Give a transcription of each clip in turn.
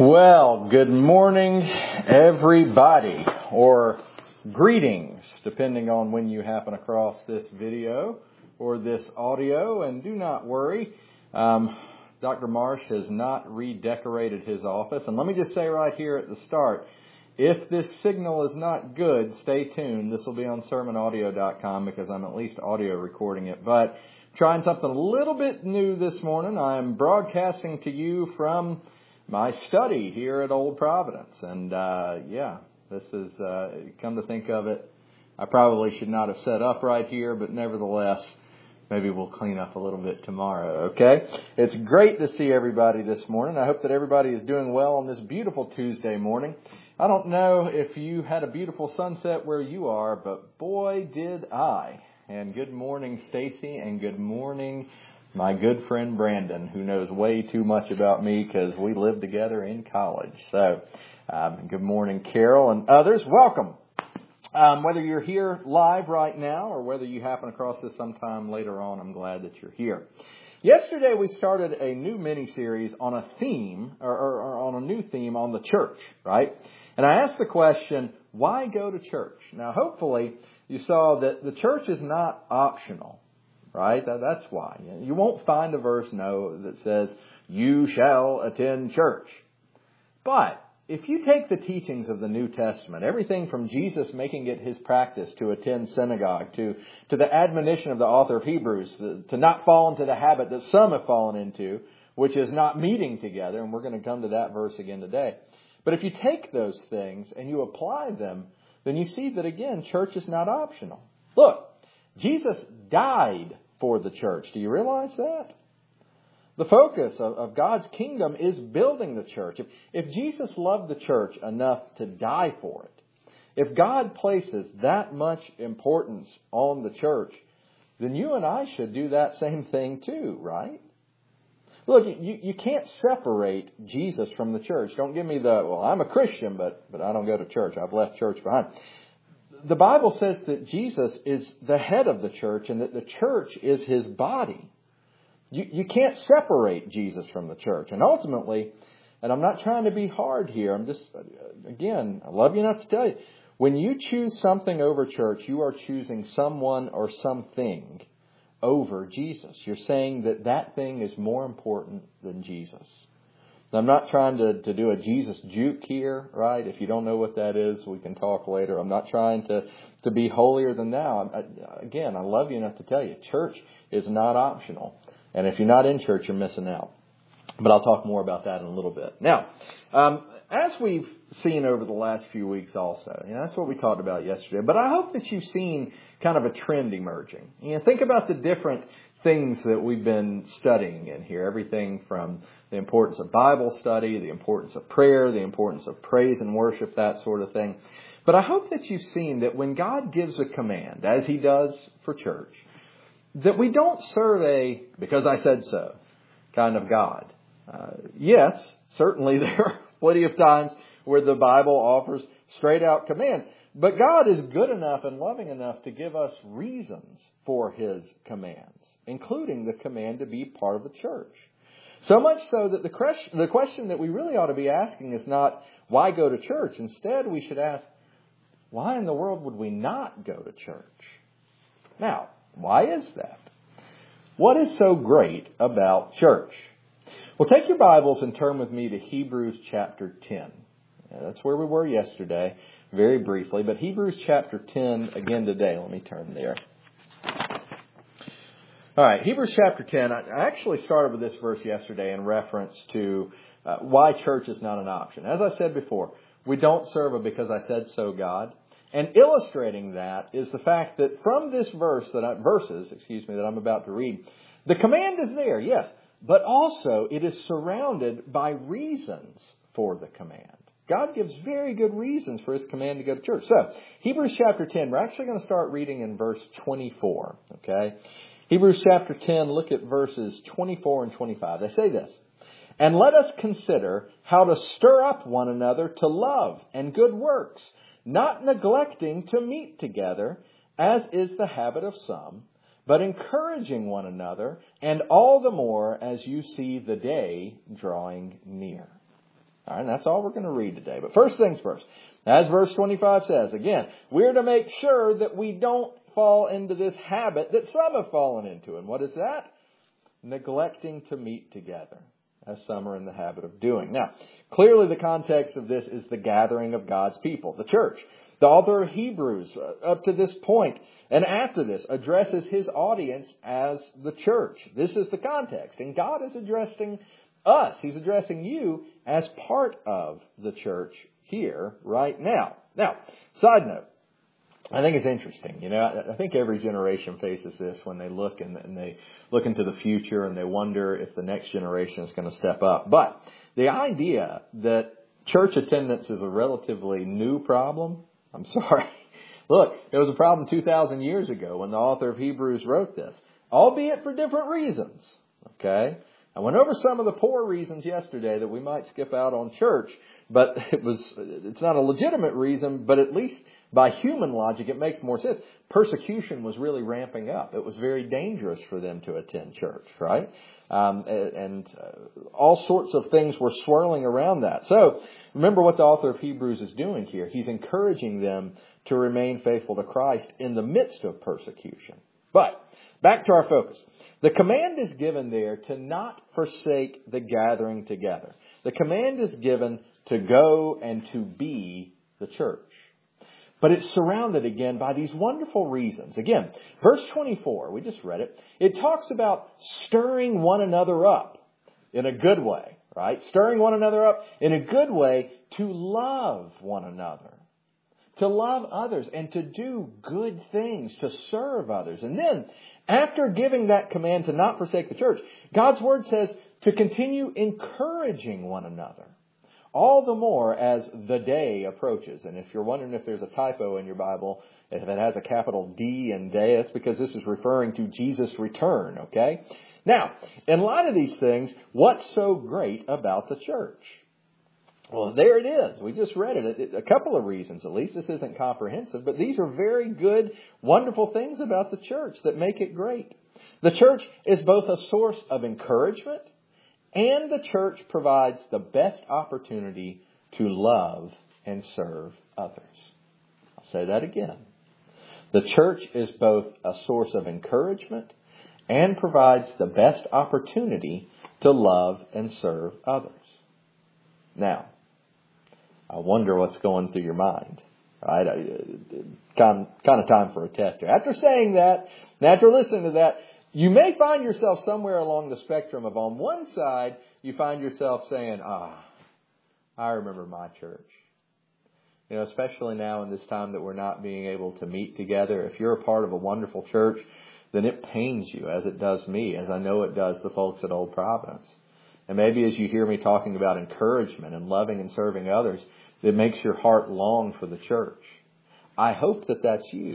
Well, good morning, everybody, or greetings, depending on when you happen across this video or this audio. And do not worry, Dr. Marsh has not redecorated his office. And let me just say right here at the start, if this signal is not good, stay tuned. This will be on sermonaudio.com because I'm at least audio recording it. But trying something a little bit new this morning. I am broadcasting to you from my study here at Old Providence. And, this is, come to think of it, I probably should not have set up right here, but nevertheless, maybe we'll clean up a little bit tomorrow, okay? It's great to see everybody this morning. I hope that everybody is doing well on this beautiful Tuesday morning. I don't know if you had a beautiful sunset where you are, but boy, did I. And good morning, Stacy, and good morning, my good friend Brandon, who knows way too much about me because we lived together in college. So, good morning, Carol and others. Welcome. Whether you're here live right now or whether you happen across this sometime later on, I'm glad that you're here. Yesterday, we started a new mini-series on a theme, or on a new theme on the church, right? And I asked the question, why go to church? Now, hopefully, you saw that the church is not optional. Right? That's why. You won't find a verse, that says, you shall attend church. But if you take the teachings of the New Testament, everything from Jesus making it his practice to attend synagogue, to the admonition of the author of Hebrews, to not fall into the habit that some have fallen into, which is not meeting together, and we're going to come to that verse again today. But if you take those things and you apply them, then you see that, again, church is not optional. Look, Jesus died for the church. Do you realize that? The focus of God's kingdom is building the church. If Jesus loved the church enough to die for it, if God places that much importance on the church, then you and I should do that same thing too, right? Look, you can't separate Jesus from the church. Don't give me I'm a Christian, but I don't go to church. I've left church behind. The Bible says that Jesus is the head of the church and that the church is his body. You can't separate Jesus from the church. And ultimately, and I'm not trying to be hard here, I'm just, again, I love you enough to tell you, when you choose something over church, you are choosing someone or something over Jesus. You're saying that thing is more important than Jesus. I'm not trying to do a Jesus juke here, right? If you don't know what that is, we can talk later. I'm not trying to be holier than thou. Again, I love you enough to tell you, church is not optional. And if you're not in church, you're missing out. But I'll talk more about that in a little bit. Now, as we've seen over the last few weeks also, that's what we talked about yesterday. But I hope that you've seen kind of a trend emerging. Think about the different things that we've been studying in here. Everything from the importance of Bible study, the importance of prayer, the importance of praise and worship, that sort of thing. But I hope that you've seen that when God gives a command, as he does for church, that we don't serve a because I said so kind of God. Yes, certainly there are plenty of times where the Bible offers straight out commands. But God is good enough and loving enough to give us reasons for his commands, including the command to be part of the church. So much so that the question that we really ought to be asking is not, why go to church? Instead, we should ask, why in the world would we not go to church? Now, why is that? What is so great about church? Well, take your Bibles and turn with me to Hebrews chapter 10. That's where we were yesterday, very briefly. But Hebrews chapter 10 again today. Let me turn there. All right, Hebrews chapter 10. I actually started with this verse yesterday in reference to why church is not an option. As I said before, we don't serve a because I said so God. And illustrating that is the fact that from this verses that I'm about to read, the command is there, yes, but also it is surrounded by reasons for the command. God gives very good reasons for his command to go to church. So, Hebrews chapter 10, we're actually going to start reading in verse 24, okay? Hebrews chapter 10, look at verses 24 and 25. They say this, and let us consider how to stir up one another to love and good works, not neglecting to meet together, as is the habit of some, but encouraging one another, and all the more as you see the day drawing near. All right, and that's all we're going to read today. But first things first. As verse 25 says, again, we're to make sure that we don't fall into this habit that some have fallen into. And what is that? Neglecting to meet together, as some are in the habit of doing. Now, clearly the context of this is the gathering of God's people, the church. The author of Hebrews, up to this point and after this, addresses his audience as the church. This is the context. And God is addressing us. He's addressing you as part of the church here right now. Now, side note. I think it's interesting. I think every generation faces this when they look and they look into the future and they wonder if the next generation is going to step up. But the idea that church attendance is a relatively new problem, I'm sorry. Look, it was a problem 2,000 years ago when the author of Hebrews wrote this, albeit for different reasons. Okay? I went over some of the poor reasons yesterday that we might skip out on church, but it's not a legitimate reason, but at least by human logic, it makes more sense. Persecution was really ramping up. It was very dangerous for them to attend church, right? And all sorts of things were swirling around that. So remember what the author of Hebrews is doing here. He's encouraging them to remain faithful to Christ in the midst of persecution. But back to our focus. The command is given there to not forsake the gathering together. The command is given to go and to be the church. But it's surrounded again by these wonderful reasons. Again, verse 24, we just read it. It talks about stirring one another up in a good way, right? Stirring one another up in a good way to love one another, to love others and to do good things, to serve others. And then after giving that command to not forsake the church, God's word says to continue encouraging one another. All the more as the day approaches. And if you're wondering if there's a typo in your Bible, if it has a capital D in day, it's because this is referring to Jesus' return, okay? Now, in light of these things, what's so great about the church? Well, there it is. We just read it. A couple of reasons, at least. This isn't comprehensive, but these are very good, wonderful things about the church that make it great. The church is both a source of encouragement, and the church provides the best opportunity to love and serve others. I'll say that again. The church is both a source of encouragement and provides the best opportunity to love and serve others. Now, I wonder what's going through your mind. Right? Kind of time for a test here. After saying that, and after listening to that, you may find yourself somewhere along the spectrum of on one side, you find yourself saying, I remember my church. Especially now in this time that we're not being able to meet together. If you're a part of a wonderful church, then it pains you as it does me, as I know it does the folks at Old Providence. And maybe as you hear me talking about encouragement and loving and serving others, it makes your heart long for the church. I hope that that's you.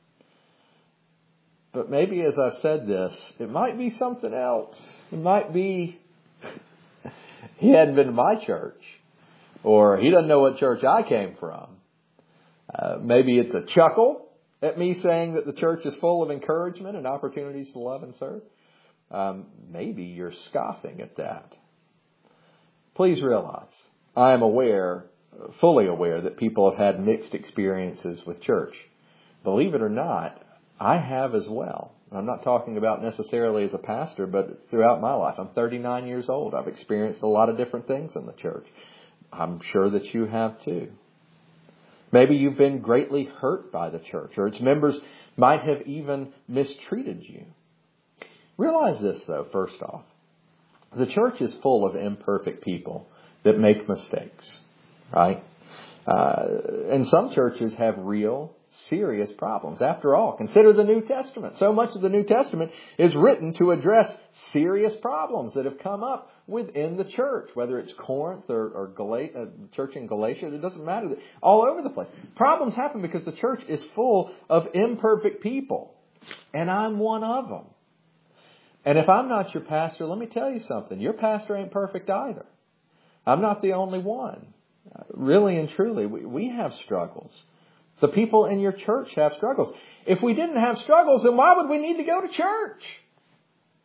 But maybe as I've said this, it might be something else. It might be he hadn't been to my church, or he doesn't know what church I came from. Maybe it's a chuckle at me saying that the church is full of encouragement and opportunities to love and serve. Maybe you're scoffing at that. Please realize, I am fully aware that people have had mixed experiences with church. Believe it or not, I have as well. I'm not talking about necessarily as a pastor, but throughout my life. I'm 39 years old. I've experienced a lot of different things in the church. I'm sure that you have too. Maybe you've been greatly hurt by the church, or its members might have even mistreated you. Realize this, though, first off. The church is full of imperfect people that make mistakes, right? And some churches have real, serious problems. After all, consider the New Testament. So much of the New Testament is written to address serious problems that have come up within the church, whether it's Corinth or church in Galatia. It doesn't matter. All over the place. Problems happen because the church is full of imperfect people. And I'm one of them. And if I'm not your pastor, let me tell you something. Your pastor ain't perfect either. I'm not the only one. Really and truly, we have struggles. The people in your church have struggles. If we didn't have struggles, then why would we need to go to church?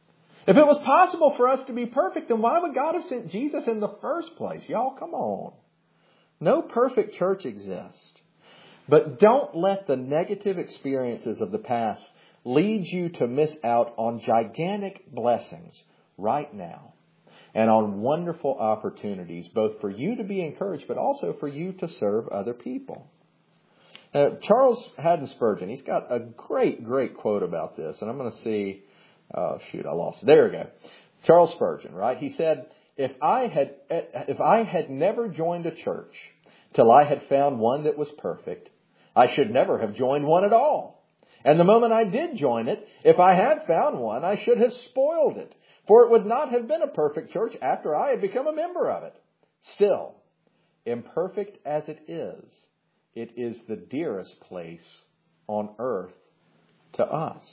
If it was possible for us to be perfect, then why would God have sent Jesus in the first place? Y'all, come on. No perfect church exists. But don't let the negative experiences of the past lead you to miss out on gigantic blessings right now and on wonderful opportunities, both for you to be encouraged, but also for you to serve other people. Charles Haddon Spurgeon, he's got a great quote about this, and I'm going to see, I lost it. There we go. Charles Spurgeon, right? He said, if I had never joined a church till I had found one that was perfect, I should never have joined one at all. And the moment I did join it, if I had found one, I should have spoiled it, for it would not have been a perfect church after I had become a member of it. Still, imperfect as it is the dearest place on earth to us.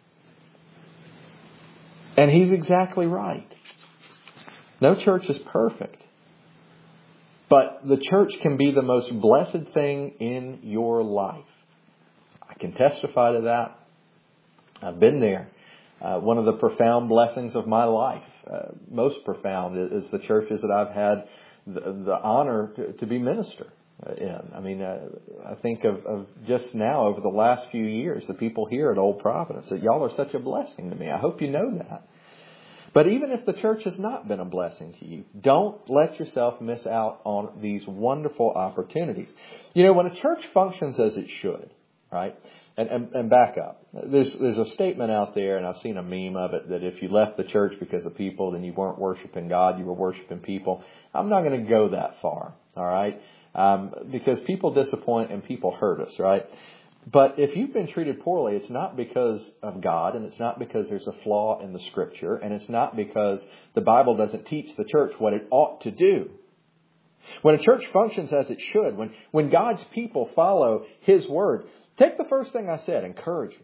And he's exactly right. No church is perfect. But the church can be the most blessed thing in your life. I can testify to that. I've been there. One of the profound blessings of my life, most profound, is the churches that I've had the honor to be minister in. I mean, I think of just now over the last few years, the people here at Old Providence, that y'all are such a blessing to me. I hope you know that. But even if the church has not been a blessing to you, don't let yourself miss out on these wonderful opportunities. You know, when a church functions as it should, right? And back up. There's a statement out there, and I've seen a meme of it, that if you left the church because of people, then you weren't worshiping God, you were worshiping people. I'm not going to go that far, all right? Because people disappoint and people hurt us, right? But if you've been treated poorly, it's not because of God, and it's not because there's a flaw in the Scripture, and it's not because the Bible doesn't teach the church what it ought to do. When a church functions as it should, when God's people follow His Word, take the first thing I said, encouragement.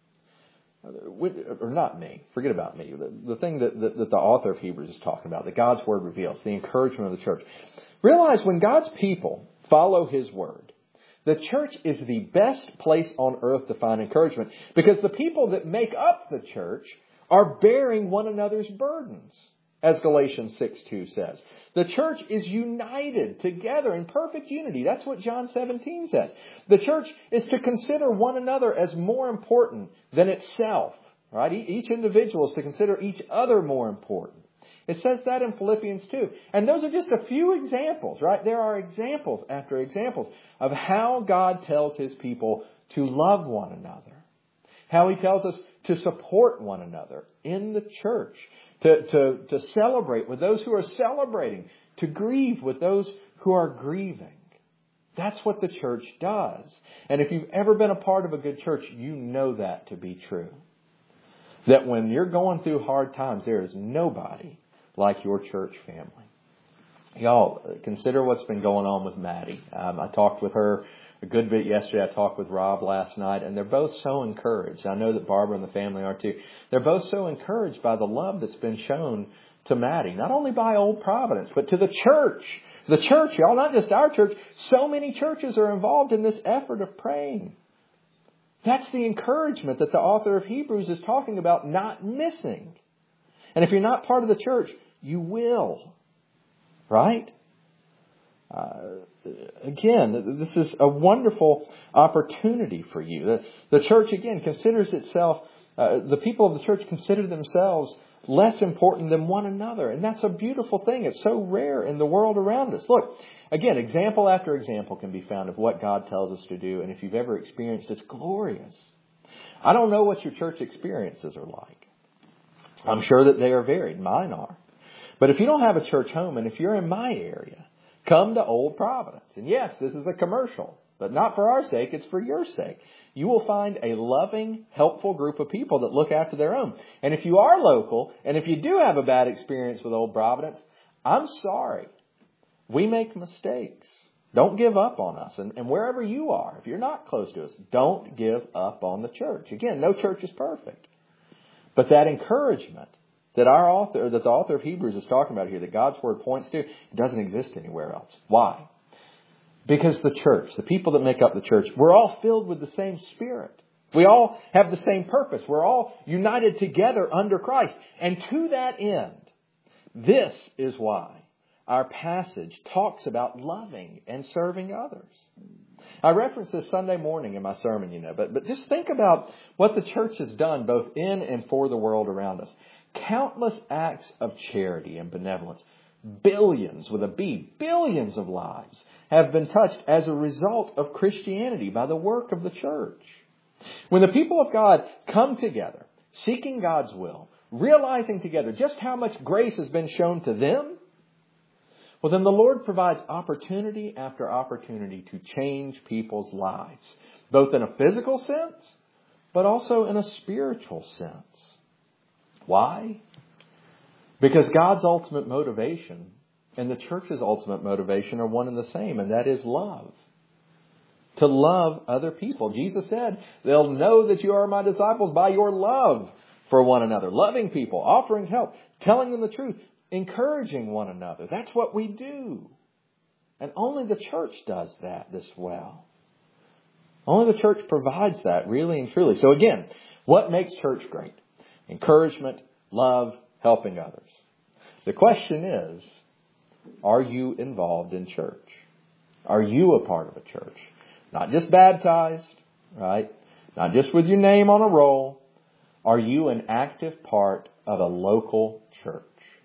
Or not me, forget about me. The thing that the author of Hebrews is talking about, that God's Word reveals, the encouragement of the church. Realize when God's people follow His Word, the church is the best place on earth to find encouragement, because the people that make up the church are bearing one another's burdens, as Galatians 6:2 says. The church is united together in perfect unity. That's what John 17 says. The church is to consider one another as more important than itself. Right? Each individual is to consider each other more important. It says that in Philippians 2. And those are just a few examples, right? There are examples after examples of how God tells His people to love one another. How He tells us to support one another in the church. To celebrate with those who are celebrating. To grieve with those who are grieving. That's what the church does. And if you've ever been a part of a good church, you know that to be true. That when you're going through hard times, there is nobody like your church family. Y'all, consider what's been going on with Maddie. I talked with her a good bit yesterday. I talked with Rob last night, and they're both so encouraged. I know that Barbara and the family are too. They're both so encouraged by the love that's been shown to Maddie, not only by Old Providence, but to the church. The church, y'all, not just our church. So many churches are involved in this effort of praying. That's the encouragement that the author of Hebrews is talking about not missing. And if you're not part of the church, you will. Right? Again, this is a wonderful opportunity for you. The church, again, considers itself, the people of the church consider themselves less important than one another. And that's a beautiful thing. It's so rare in the world around us. Look, again, example after example can be found of what God tells us to do. And if you've ever experienced it, it's glorious. I don't know what your church experiences are like. I'm sure that they are varied. Mine are. But if you don't have a church home, and if you're in my area, come to Old Providence. And yes, this is a commercial, but not for our sake. It's for your sake. You will find a loving, helpful group of people that look after their own. And if you are local, and if you do have a bad experience with Old Providence, I'm sorry. We make mistakes. Don't give up on us. And wherever you are, if you're not close to us, don't give up on the church. Again, no church is perfect. But that encouragement that the author of Hebrews is talking about here, that God's Word points to, it doesn't exist anywhere else. Why? Because the church, the people that make up the church, we're all filled with the same Spirit. We all have the same purpose. We're all united together under Christ. And to that end, this is why our passage talks about loving and serving others. I referenced this Sunday morning in my sermon, but just think about what the church has done both in and for the world around us. Countless acts of charity and benevolence. Billions, with a B, billions of lives have been touched as a result of Christianity by the work of the church. When the people of God come together, seeking God's will, realizing together just how much grace has been shown to them, well, then the Lord provides opportunity after opportunity to change people's lives, both in a physical sense, but also in a spiritual sense. Why? Because God's ultimate motivation and the church's ultimate motivation are one and the same, and that is love. To love other people. Jesus said, they'll know that you are my disciples by your love for one another. Loving people, offering help, telling them the truth, encouraging one another. That's what we do. And only the church does that this well. Only the church provides that really and truly. So again, what makes church great? Encouragement, love, helping others. The question is, are you involved in church? Are you a part of a church? Not just baptized, right? Not just with your name on a roll. Are you an active part of a local church?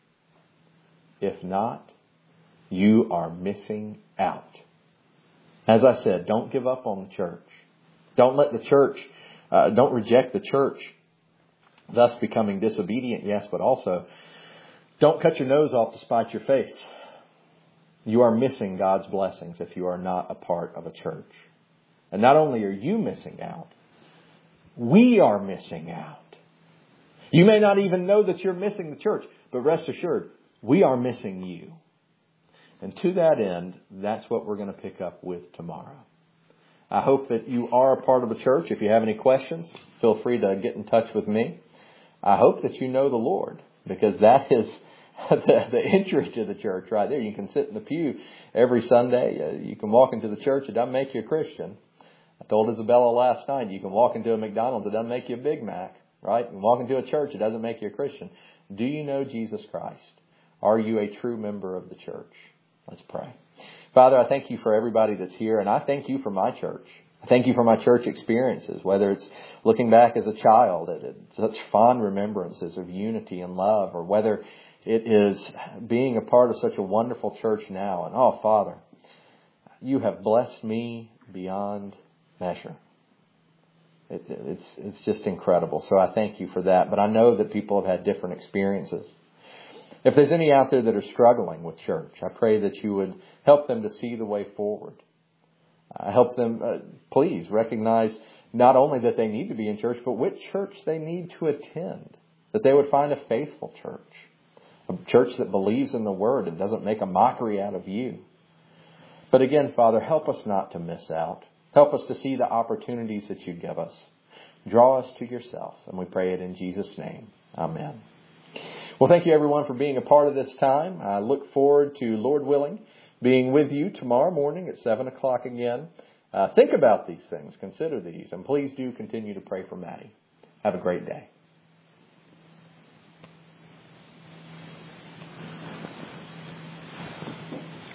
If not, you are missing out. As I said, don't give up on the church. Don't let the church, don't reject the church, thus becoming disobedient, yes, but also don't cut your nose off to spite your face. You are missing God's blessings if you are not a part of a church. And not only are you missing out, we are missing out. You may not even know that you're missing the church, but rest assured, we are missing you. And to that end, that's what we're going to pick up with tomorrow. I hope that you are a part of a church. If you have any questions, feel free to get in touch with me. I hope that you know the Lord, because that is the entry to the church right there. You can sit in the pew every Sunday. You can walk into the church. It doesn't make you a Christian. I told Isabella last night, you can walk into a McDonald's. It doesn't make you a Big Mac, right? You can walk into a church. It doesn't make you a Christian. Do you know Jesus Christ? Are you a true member of the church? Let's pray. Father, I thank you for everybody that's here, and I thank you for my church. I thank you for my church experiences, whether it's looking back as a child at such fond remembrances of unity and love, or whether it is being a part of such a wonderful church now. And oh, Father, you have blessed me beyond measure. It's just incredible. So I thank you for that. But I know that people have had different experiences. If there's any out there that are struggling with church, I pray that you would help them to see the way forward. Help them, please, recognize not only that they need to be in church, but which church they need to attend. That they would find a faithful church. A church that believes in the Word and doesn't make a mockery out of you. But again, Father, help us not to miss out. Help us to see the opportunities that you give us. Draw us to yourself. And we pray it in Jesus' name. Amen. Well, thank you everyone for being a part of this time. I look forward to, Lord willing, being with you tomorrow morning at 7 o'clock again. Think about these things. Consider these. And please do continue to pray for Maddie. Have a great day.